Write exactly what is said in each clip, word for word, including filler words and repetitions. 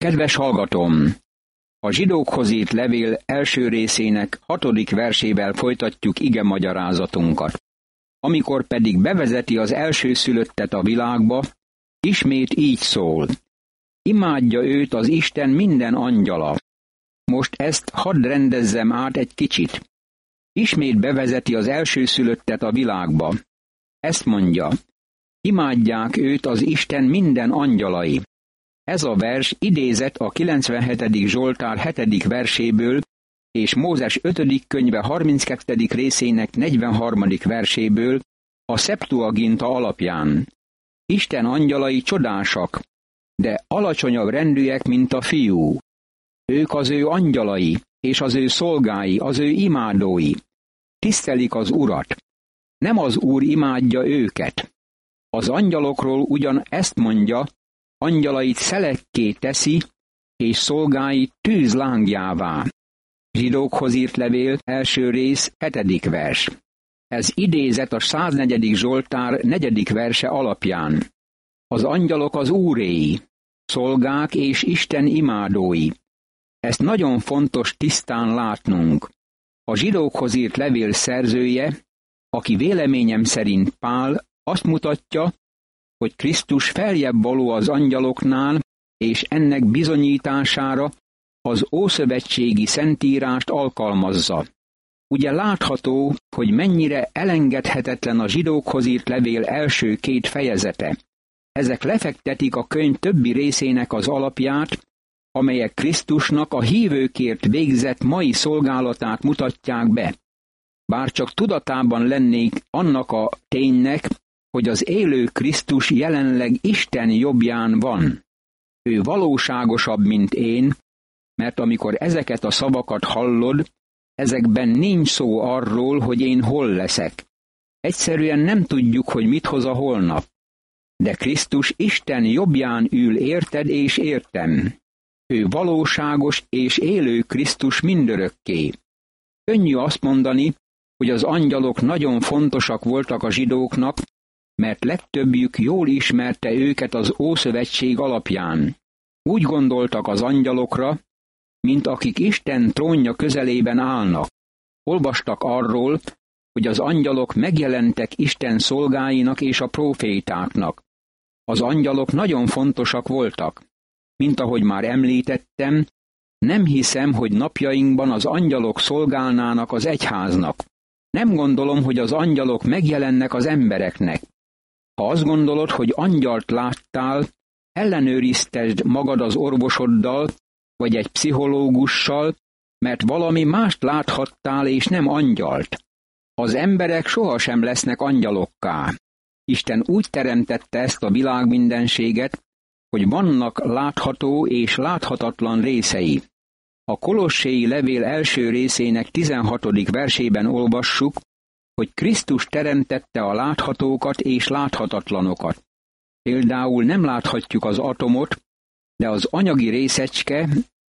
Kedves hallgatóm! A zsidókhoz írt levél első részének hatodik versével folytatjuk igemagyarázatunkat. Amikor pedig bevezeti az elsőszülöttet a világba, ismét így szól. Imádja őt az Isten minden angyala. Most ezt hadd rendezzem át egy kicsit. Ismét bevezeti az elsőszülöttet a világba. Ezt mondja, imádják őt az Isten minden angyalai. Ez a vers idézett a kilencvenhetedik Zsoltár hetedik verséből, és Mózes ötödik könyve harminckettedik részének negyvenharmadik verséből, a Szeptuaginta alapján. Isten angyalai csodásak, de alacsonyabb rendűek, mint a fiú. Ők az ő angyalai, és az ő szolgái, az ő imádói. Tisztelik az Urat. Nem az Úr imádja őket. Az angyalokról ugyan ezt mondja, angyalait szelekké teszi, és szolgáit tűzlángjává. Zsidókhoz írt levél, első rész, hetedik vers. Ez idézet a száznegyedik Zsoltár negyedik verse alapján. Az angyalok az Úréi, szolgák és Isten imádói. Ezt nagyon fontos tisztán látnunk. A zsidókhoz írt levél szerzője, aki véleményem szerint Pál, azt mutatja, hogy Krisztus feljebb való az angyaloknál, és ennek bizonyítására az ószövetségi szentírást alkalmazza. Ugye látható, hogy mennyire elengedhetetlen a zsidókhoz írt levél első két fejezete. Ezek lefektetik a könyv többi részének az alapját, amelyek Krisztusnak a hívőkért végzett mai szolgálatát mutatják be. Bár csak tudatában lennék annak a ténynek, hogy az élő Krisztus jelenleg Isten jobbján van. Ő valóságosabb, mint én, mert amikor ezeket a szavakat hallod, ezekben nincs szó arról, hogy én hol leszek. Egyszerűen nem tudjuk, hogy mit hoz a holnap. De Krisztus Isten jobbján ül érted és értem. Ő valóságos és élő Krisztus mindörökké. Könnyű azt mondani, hogy az angyalok nagyon fontosak voltak a zsidóknak, mert legtöbbjük jól ismerte őket az Ószövetség alapján. Úgy gondoltak az angyalokra, mint akik Isten trónja közelében állnak. Olvastak arról, hogy az angyalok megjelentek Isten szolgáinak és a prófétáknak. Az angyalok nagyon fontosak voltak. Mint ahogy már említettem, nem hiszem, hogy napjainkban az angyalok szolgálnának az egyháznak. Nem gondolom, hogy az angyalok megjelennek az embereknek. Ha azt gondolod, hogy angyalt láttál, ellenőriztesd magad az orvosoddal, vagy egy pszichológussal, mert valami mást láthattál és nem angyalt. Az emberek sohasem lesznek angyalokká. Isten úgy teremtette ezt a világmindenséget, hogy vannak látható és láthatatlan részei. A Kolosséi levél első részének tizenhatodik versében olvassuk, hogy Krisztus teremtette a láthatókat és láthatatlanokat. Például nem láthatjuk az atomot, de az anyagi részecske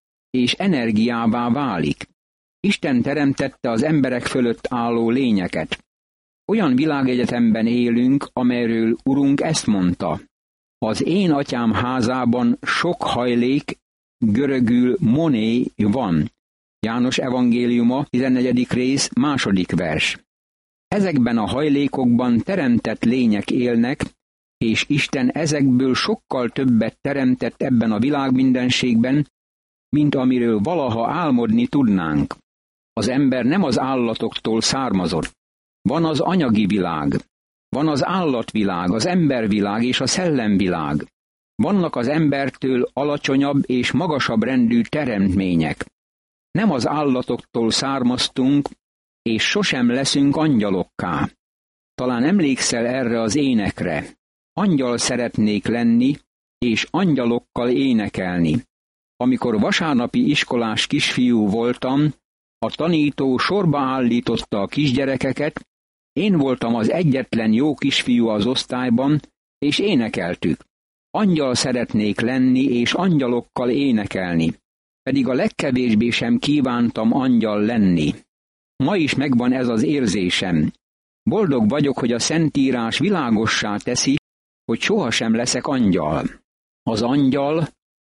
és energiává válik. Isten teremtette az emberek fölött álló lényeket. Olyan világegyetemben élünk, amelyről Urunk ezt mondta. Az én atyám házában sok hajlék, görögül moné van. János evangéliuma, tizennegyedik rész, második vers. Ezekben a hajlékokban teremtett lények élnek, és Isten ezekből sokkal többet teremtett ebben a világmindenségben, mint amiről valaha álmodni tudnánk. Az ember nem az állatoktól származott. Van az anyagi világ, van az állatvilág, az embervilág és a szellemvilág. Vannak az embertől alacsonyabb és magasabb rendű teremtmények. Nem az állatoktól származtunk, és sosem leszünk angyalokká. Talán emlékszel erre az énekre. Angyal szeretnék lenni, és angyalokkal énekelni. Amikor vasárnapi iskolás kisfiú voltam, a tanító sorba állította a kisgyerekeket, én voltam az egyetlen jó kisfiú az osztályban, és énekeltük. Angyal szeretnék lenni, és angyalokkal énekelni. Pedig a legkevésbé sem kívántam angyal lenni. Ma is megvan ez az érzésem. Boldog vagyok, hogy a Szentírás világossá teszi, hogy sohasem leszek angyal. Az angyal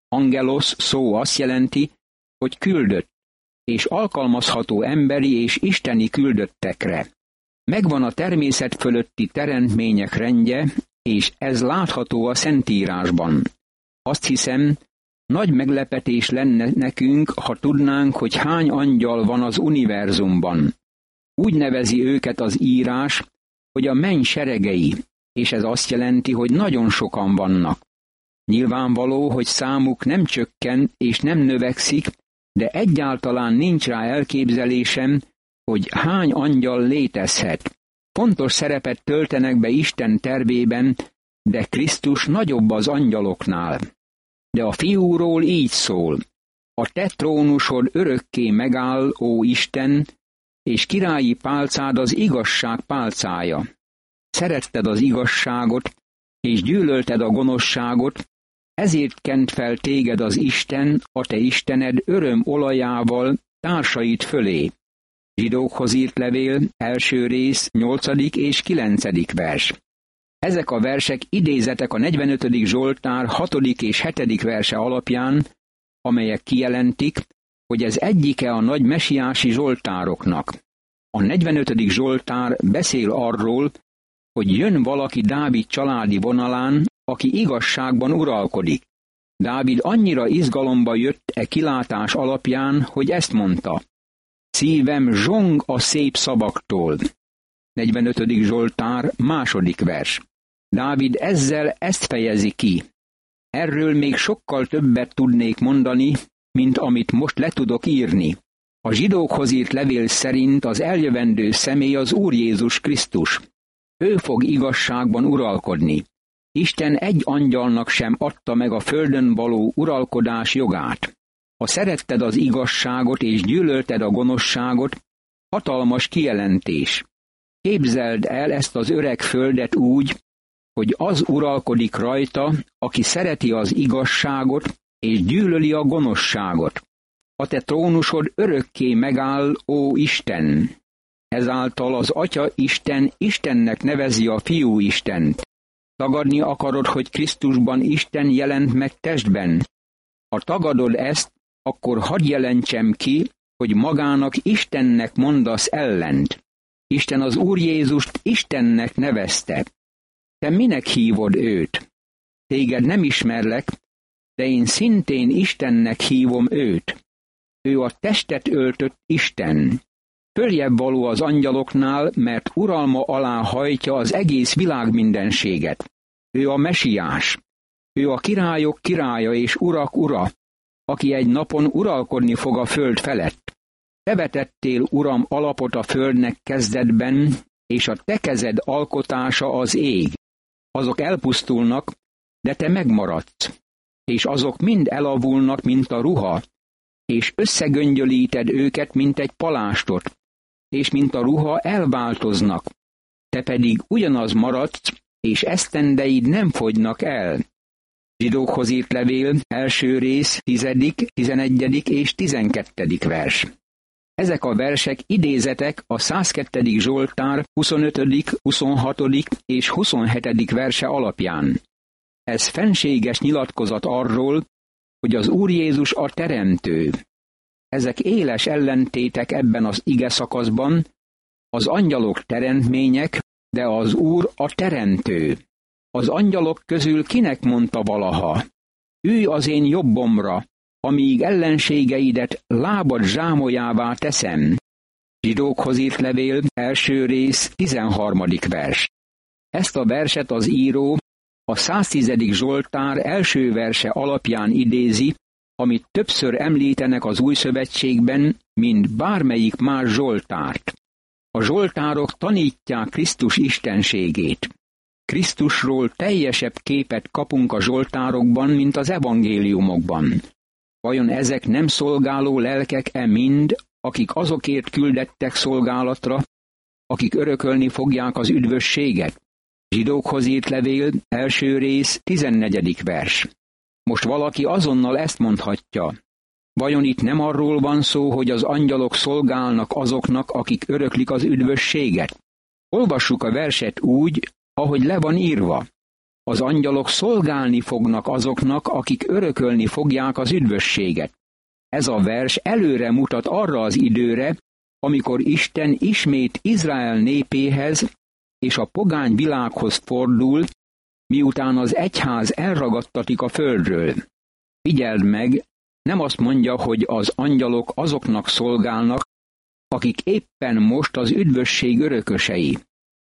Angelos szó azt jelenti, hogy küldött, és alkalmazható emberi és isteni küldöttekre. Megvan a természet fölötti teremtmények rendje, és ez látható a Szentírásban. Azt hiszem, nagy meglepetés lenne nekünk, ha tudnánk, hogy hány angyal van az univerzumban. Úgy nevezi őket az írás, hogy a menny seregei, és ez azt jelenti, hogy nagyon sokan vannak. Nyilvánvaló, hogy számuk nem csökken és nem növekszik, de egyáltalán nincs rá elképzelésem, hogy hány angyal létezhet. Fontos szerepet töltenek be Isten tervében, de Krisztus nagyobb az angyaloknál. De a fiúról így szól: a te trónusod örökké megáll, ó Isten, és királyi pálcád az igazság pálcája. Szeretted az igazságot, és gyűlölted a gonoszságot, ezért kent fel téged az Isten, a te Istened öröm olajával társait fölé. Zsidókhoz írt levél, első rész, nyolcadik és kilencedik vers. Ezek a versek idézetek a negyvenötödik Zsoltár hatodik és hetedik verse alapján, amelyek kijelentik, hogy ez egyike a nagy mesiási zsoltároknak. A negyvenötödik Zsoltár beszél arról, hogy jön valaki Dávid családi vonalán, aki igazságban uralkodik. Dávid annyira izgalomba jött e kilátás alapján, hogy ezt mondta: szívem zsong a szép szavaktól. negyvenötödik Zsoltár második vers. Dávid ezzel ezt fejezi ki: erről még sokkal többet tudnék mondani, mint amit most le tudok írni. A zsidókhoz írt levél szerint az eljövendő személy az Úr Jézus Krisztus. Ő fog igazságban uralkodni. Isten egy angyalnak sem adta meg a földön való uralkodás jogát. Ha szeretted az igazságot és gyűlölted a gonoszságot, hatalmas kijelentés. Képzeld el ezt az öreg földet úgy, hogy az uralkodik rajta, aki szereti az igazságot és gyűlöli a gonoszságot. A te trónusod örökké megáll, ó Isten! Ezáltal az Atya Isten Istennek nevezi a Fiú Istent. Tagadni akarod, hogy Krisztusban Isten jelent meg testben? Ha tagadod ezt, akkor hadd jelentsem ki, hogy magának Istennek mondasz ellent. Isten az Úr Jézust Istennek nevezte. Te minek hívod őt? Téged nem ismerlek, de én szintén Istennek hívom őt. Ő a testet öltött Isten. Följebb való az angyaloknál, mert uralma alá hajtja az egész világ mindenséget. Ő a mesiás. Ő a királyok királya és urak ura, aki egy napon uralkodni fog a föld felett. Te vetettél, Uram, alapot a földnek kezdetben, és a te kezed alkotása az ég. Azok elpusztulnak, de te megmaradsz, és azok mind elavulnak, mint a ruha, és összegöngyölíted őket, mint egy palástot, és mint a ruha elváltoznak. Te pedig ugyanaz maradsz, és esztendeid nem fogynak el. Zsidókhoz írt levél, első rész, tizedik, tizenegyedik és tizenkettedik vers. Ezek a versek idézetek a százkettő. Zsoltár huszonötödik, huszonhatodik és huszonhetedik verse alapján. Ez fenséges nyilatkozat arról, hogy az Úr Jézus a teremtő. Ezek éles ellentétek ebben az ige szakaszban, az angyalok teremtmények, de az Úr a teremtő. Az angyalok közül kinek mondta valaha: ülj az én jobbomra, amíg ellenségeidet lábad zsámolyává teszem. Zsidókhoz írt levél, első rész, tizenharmadik vers. Ezt a verset az író a száztízedik Zsoltár első verse alapján idézi, amit többször említenek az Új Szövetségben, mint bármelyik más zsoltárt. A zsoltárok tanítják Krisztus istenségét. Krisztusról teljesebb képet kapunk a zsoltárokban, mint az evangéliumokban. Vajon ezek nem szolgáló lelkek-e mind, akik azokért küldettek szolgálatra, akik örökölni fogják az üdvösséget? Zsidókhoz írt levél, első rész, tizennegyedik vers. Most valaki azonnal ezt mondhatja: vajon itt nem arról van szó, hogy az angyalok szolgálnak azoknak, akik öröklik az üdvösséget? Olvassuk a verset úgy, ahogy le van írva. Az angyalok szolgálni fognak azoknak, akik örökölni fogják az üdvösséget. Ez a vers előre mutat arra az időre, amikor Isten ismét Izrael népéhez és a pogány világhoz fordul, miután az egyház elragadtatik a földről. Figyeld meg, nem azt mondja, hogy az angyalok azoknak szolgálnak, akik éppen most az üdvösség örökösei.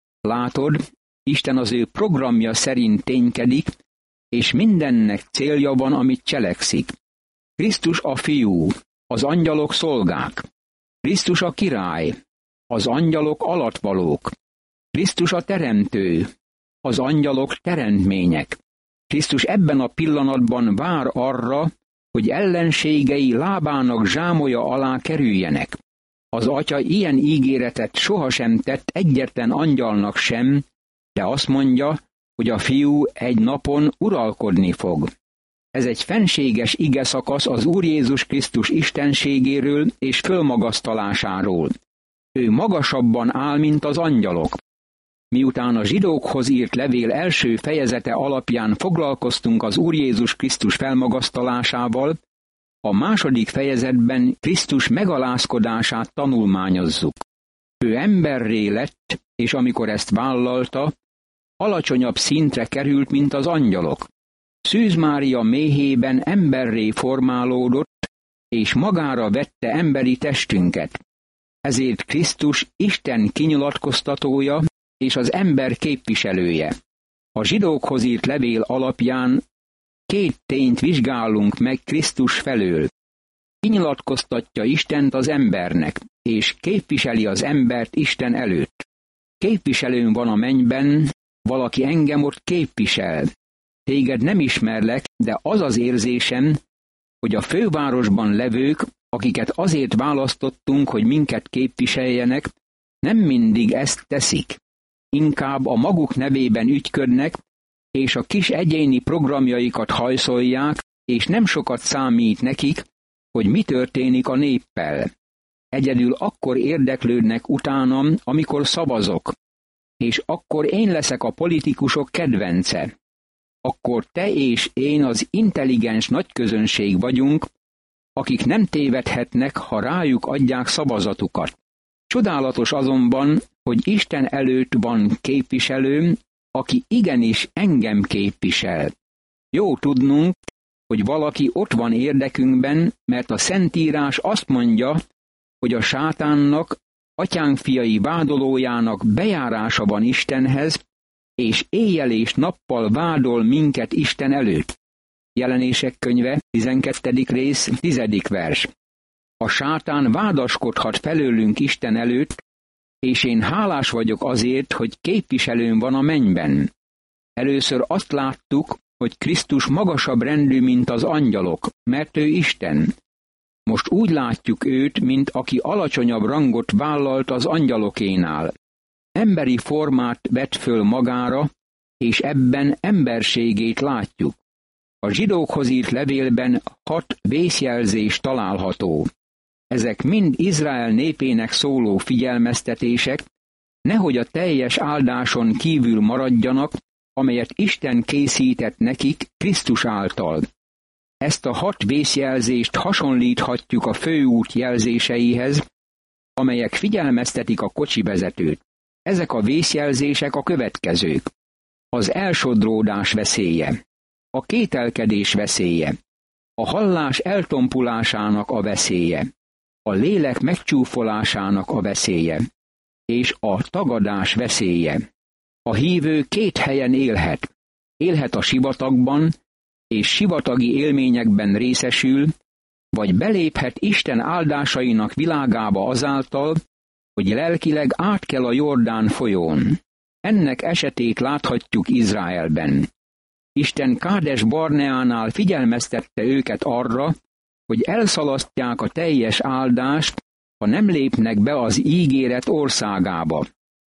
Látod, Isten az ő programja szerint ténykedik, és mindennek célja van, amit cselekszik. Krisztus a fiú, az angyalok szolgák. Krisztus a király, az angyalok alattvalók. Krisztus a teremtő, az angyalok teremtmények. Krisztus ebben a pillanatban vár arra, hogy ellenségei lábának zsámolya alá kerüljenek. Az Atya ilyen ígéretet sohasem tett egyetlen angyalnak sem, de azt mondja, hogy a fiú egy napon uralkodni fog. Ez egy fenséges igeszakasz az Úr Jézus Krisztus istenségéről és fölmagasztalásáról. Ő magasabban áll, mint az angyalok. Miután a zsidókhoz írt levél első fejezete alapján foglalkoztunk az Úr Jézus Krisztus felmagasztalásával, a második fejezetben Krisztus megalázkodását tanulmányozzuk. Ő emberré lett, és amikor ezt vállalta, alacsonyabb szintre került, mint az angyalok. Szűz Mária méhében emberré formálódott, és magára vette emberi testünket. Ezért Krisztus Isten kinyilatkoztatója és az ember képviselője. A zsidókhoz írt levél alapján két tényt vizsgálunk meg Krisztus felől. Kinyilatkoztatja Istent az embernek, és képviseli az embert Isten előtt. Képviselőm van a mennyben, valaki engem ott képvisel. Téged nem ismerlek, de az az érzésem, hogy a fővárosban levők, akiket azért választottunk, hogy minket képviseljenek, nem mindig ezt teszik. Inkább a maguk nevében ügyködnek, és a kis egyéni programjaikat hajszolják, és nem sokat számít nekik, hogy mi történik a néppel. Egyedül akkor érdeklődnek utánam, amikor szavazok, és akkor én leszek a politikusok kedvence. Akkor te és én az intelligens nagyközönség vagyunk, akik nem tévedhetnek, ha rájuk adják szavazatukat. Csodálatos azonban, hogy Isten előtt van képviselőm, aki igenis engem képvisel. Jó tudnunk, hogy valaki ott van érdekünkben, mert a Szentírás azt mondja, hogy a sátánnak, atyánk fiai vádolójának bejárása van Istenhez, és éjjel és nappal vádol minket Isten előtt. Jelenések könyve, tizenkettedik rész, tizedik vers. A sátán vádaskodhat felőlünk Isten előtt, és én hálás vagyok azért, hogy képviselőm van a mennyben. Először azt láttuk, hogy Krisztus magasabb rendű, mint az angyalok, mert ő Isten. Most úgy látjuk őt, mint aki alacsonyabb rangot vállalt az angyalokénál. Emberi formát vett föl magára, és ebben emberségét látjuk. A zsidókhoz írt levélben hat vészjelzés található. Ezek mind Izrael népének szóló figyelmeztetések, nehogy a teljes áldáson kívül maradjanak, amelyet Isten készített nekik Krisztus által. Ezt a hat vészjelzést hasonlíthatjuk a főút jelzéseihez, amelyek figyelmeztetik a kocsivezetőt. Ezek a vészjelzések a következők. Az elsodródás veszélye, a kételkedés veszélye, a hallás eltompulásának a veszélye, a lélek megcsúfolásának a veszélye, és a tagadás veszélye. A hívő két helyen élhet. Élhet a sivatagban, és sivatagi élményekben részesül, vagy beléphet Isten áldásainak világába azáltal, hogy lelkileg át kell a Jordán folyón. Ennek esetét láthatjuk Izraelben. Isten Kádes Barneánál figyelmeztette őket arra, hogy elszalasztják a teljes áldást, ha nem lépnek be az ígéret országába.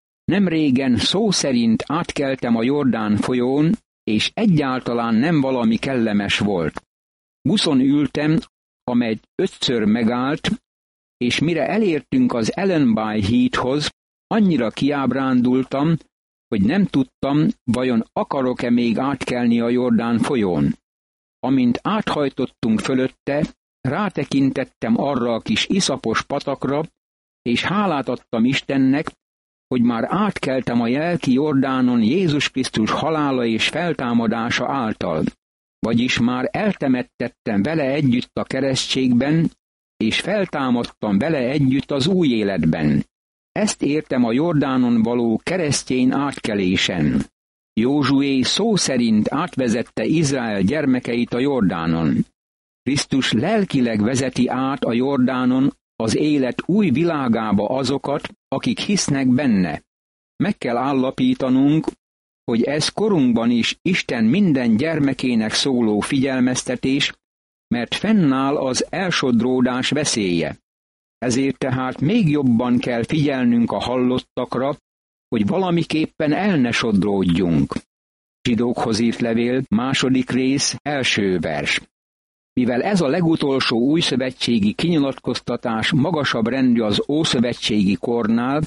Nemrégen szó szerint átkeltem a Jordán folyón, és egyáltalán nem valami kellemes volt. Buszon ültem, amely ötször megállt, és mire elértünk az Ellenby hídhoz, annyira kiábrándultam, hogy nem tudtam, vajon akarok-e még átkelni a Jordán folyón. Amint áthajtottunk fölötte, rátekintettem arra a kis iszapos patakra, és hálát adtam Istennek, hogy már átkeltem a lelki Jordánon Jézus Krisztus halála és feltámadása által, vagyis már eltemettettem vele együtt a keresztségben, és feltámadtam vele együtt az új életben. Ezt értem a Jordánon való keresztény átkelésen. Józsué szó szerint átvezette Izrael gyermekeit a Jordánon. Krisztus lelkileg vezeti át a Jordánon az élet új világába azokat, akik hisznek benne. Meg kell állapítanunk, hogy ez korunkban is Isten minden gyermekének szóló figyelmeztetés, mert fennáll az elsodródás veszélye. Ezért tehát még jobban kell figyelnünk a hallottakra, hogy valamiképpen el ne sodródjunk. Zsidókhoz írt levél, második rész, első vers. Mivel ez a legutolsó újszövetségi kinyilatkoztatás magasabb rendű az ószövetségi kornál,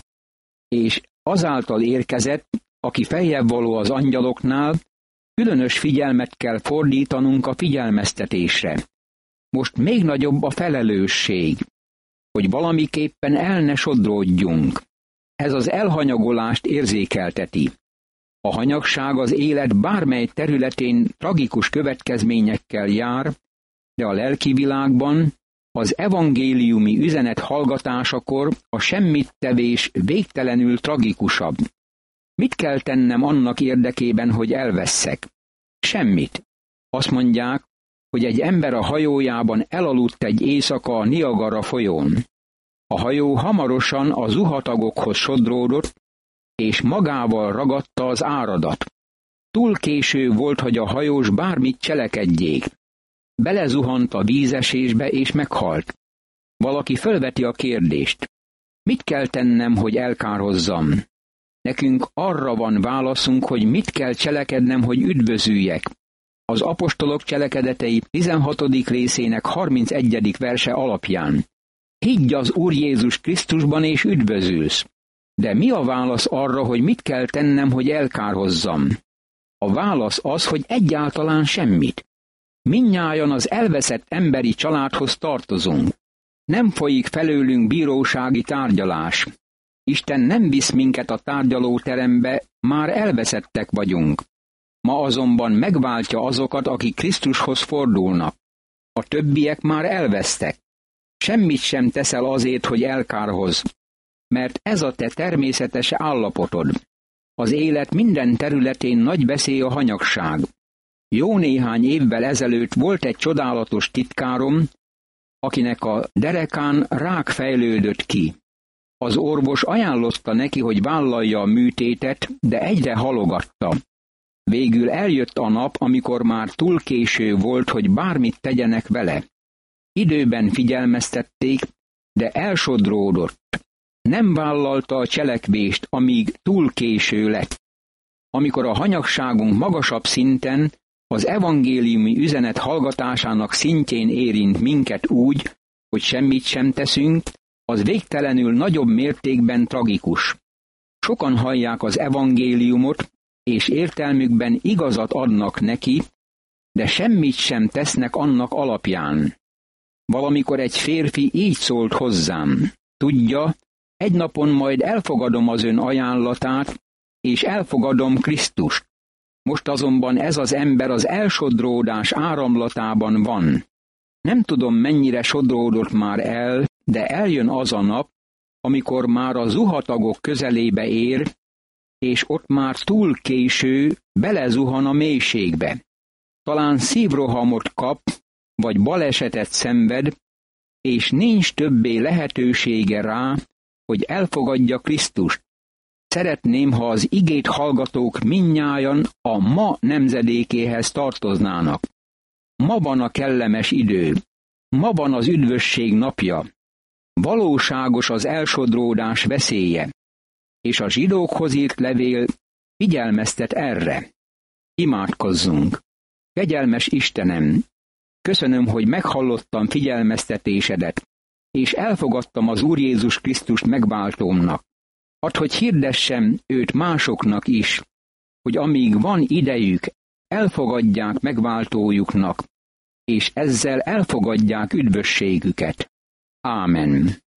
és azáltal érkezett, aki feljebb való az angyaloknál, különös figyelmet kell fordítanunk a figyelmeztetésre. Most még nagyobb a felelősség, hogy valamiképpen el ne sodródjunk. Ez az elhanyagolást érzékelteti. A hanyagság az élet bármely területén tragikus következményekkel jár, de a lelki világban az evangéliumi üzenet hallgatásakor a semmittevés végtelenül tragikusabb. Mit kell tennem annak érdekében, hogy elvesszek? Semmit. Azt mondják, hogy egy ember a hajójában elaludt egy éjszaka a Niagara folyón. A hajó hamarosan a zuhatagokhoz sodródott, és magával ragadta az áradat. Túl késő volt, hogy a hajós bármit cselekedjék. Belezuhant a vízesésbe, és meghalt. Valaki fölveti a kérdést. Mit kell tennem, hogy elkárhozzam? Nekünk arra van válaszunk, hogy mit kell cselekednem, hogy üdvözüljek. Az apostolok cselekedetei tizenhatodik részének harmincegyedik verse alapján. Higgy az Úr Jézus Krisztusban, és üdvözülsz. De mi a válasz arra, hogy mit kell tennem, hogy elkárhozzam? A válasz az, hogy egyáltalán semmit. Mindnyájan az elveszett emberi családhoz tartozunk. Nem folyik felőlünk bírósági tárgyalás. Isten nem visz minket a tárgyalóterembe, már elveszettek vagyunk. Ma azonban megváltja azokat, akik Krisztushoz fordulnak. A többiek már elvesztek. Semmit sem teszel azért, hogy elkárhozz, mert ez a te természetes állapotod. Az élet minden területén nagy veszély a hanyagság. Jó néhány évvel ezelőtt volt egy csodálatos titkárom, akinek a derekán rák fejlődött ki. Az orvos ajánlotta neki, hogy vállalja a műtétet, de egyre halogatta. Végül eljött a nap, amikor már túl késő volt, hogy bármit tegyenek vele. Időben figyelmeztették, de elsodródott. Nem vállalta a cselekvést, amíg túl késő lett. Amikor a hanyagságunk magasabb szinten, az evangéliumi üzenet hallgatásának szintjén érint minket úgy, hogy semmit sem teszünk, az végtelenül nagyobb mértékben tragikus. Sokan hallják az evangéliumot, és értelmükben igazat adnak neki, de semmit sem tesznek annak alapján. Valamikor egy férfi így szólt hozzám. Tudja, egy napon majd elfogadom az ön ajánlatát, és elfogadom Krisztust. Most azonban ez az ember az elsodródás áramlatában van. Nem tudom, mennyire sodródott már el, de eljön az a nap, amikor már a zuhatagok közelébe ér, és ott már túl késő, belezuhan a mélységbe. Talán szívrohamot kap, vagy balesetet szenved, és nincs többé lehetősége rá, hogy elfogadja Krisztust. Szeretném, ha az igét hallgatók mindnyájan a ma nemzedékéhez tartoznának. Ma van a kellemes idő. Ma van az üdvösség napja. Valóságos az elsodródás veszélye. És a zsidókhoz írt levél figyelmeztet erre. Imádkozzunk. Kegyelmes Istenem, köszönöm, hogy meghallottam figyelmeztetésedet, és elfogadtam az Úr Jézus Krisztust megváltómnak. Add, hogy hirdessem őt másoknak is, hogy amíg van idejük, elfogadják megváltójuknak, és ezzel elfogadják üdvösségüket. Ámen.